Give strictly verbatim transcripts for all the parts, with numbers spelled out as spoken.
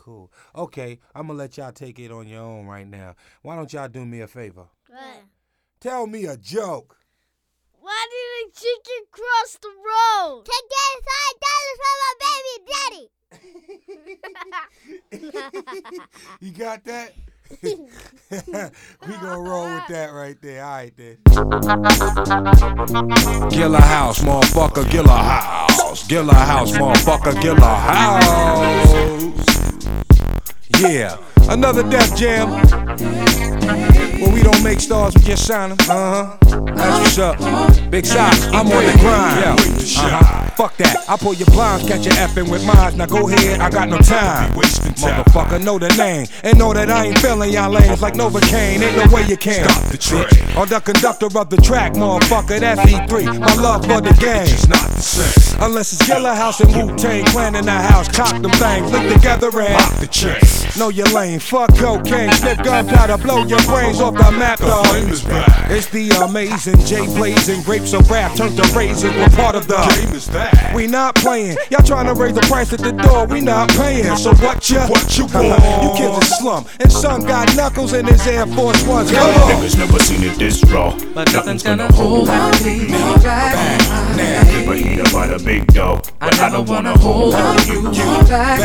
cool. Okay, I'm gonna let y'all take it on your own right now. Why don't y'all do me a favor? What? Tell me a joke. Why did a chicken cross the road? To get five dollars from my baby daddy. You got that? We gonna roll with that right there. All right, then. Gilla House, motherfucker, Gilla House. Gilla House, motherfucker, Gilla House. Yeah, another Def Jam. Well, we don't make stars, we just shine them. Uh-huh. That's what's up. Big shots, I'm on the grind. Yeah. Uh-huh. Fuck that. I pull your blinds, catch you effing with mine. Now go ahead, I got no time. Motherfucker, know the name. And know that I ain't feeling y'all lanes like Novocaine. Ain't no way you can. Stop the train. Or the conductor of the track, motherfucker. That's E three. My love for the game. It's not the same. Unless it's Gilla House and Wu-Tang Clan in the house. Cock them things, link together and lock the chain. Know your lane. Fuck cocaine. Snip gunpowder, blow your brains off the map, dog. It's the amazing J Blazing grapes of rap turned to raisins. We're part of the game is that. We not playing. Y'all trying to raise the price at the door. We not paying. So what you? What you want? You kids are slum. And son got knuckles in his Air Force Ones. Come on. Niggas never seen it this raw, but nothing's gonna hold me back. Now keep a heater by the big dog, but I don't wanna hold you back.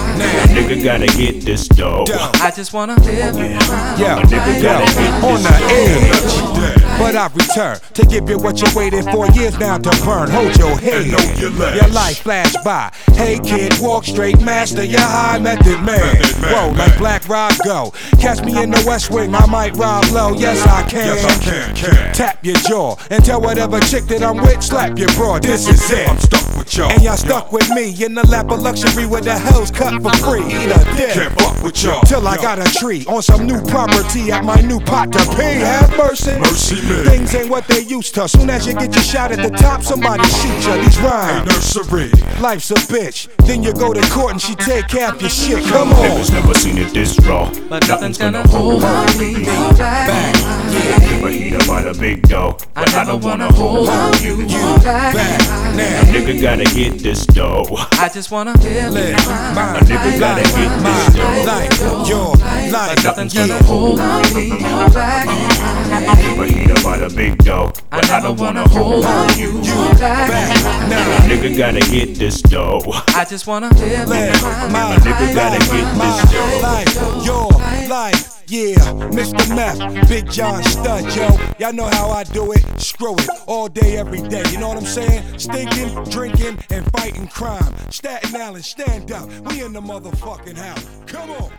A nigga gotta get this dough. I just wanna live. Yeah, a nigga gotta get on this the edge. But I return to give you what you waited for years now to burn. Hold your head. Your life flash by. Hey kid, walk straight, master your high method man. Whoa, like Black Rob go. Catch me in the West Wing, I might rob low. Yes I can. Yes I can, can. Tap your jaw and tell whatever chick that I'm with, slap your bra. This is it. I'm stuck with y'all. And y'all stuck with me in the lap of luxury with the hoes cut for free. Eat a dick. Can't fuck with y'all. Till I got a tree on some new property at my new pot to pay. Have mercy. Mercy me. Things ain't what they used to. Soon as you get your shot at the top, somebody shoot you. These rhymes. Nursery. Life's a bitch. Then you go to court and she take half your shit. Come on. Niggas never seen it this raw, but nothing's gonna hold me back. Keep a heater by the big dog, but I don't wanna hold you back. Now, a nigga gotta get this dough. I just wanna live my a nigga gotta get this dough. Life, your life, but nothing's gonna hold me back. Keep a heater by the big dog, but I don't wanna hold you back. Now, a nigga gotta get this dough. I just wanna live my a nigga gotta get this dough. life, your life. Yeah, Mister Meth, Big John Stud, yo. Y'all know how I do it. Screw it, all day, every day. You know what I'm saying? Stinking, drinking, and fighting crime. Staten Island, stand up. We in the motherfucking house. Come on.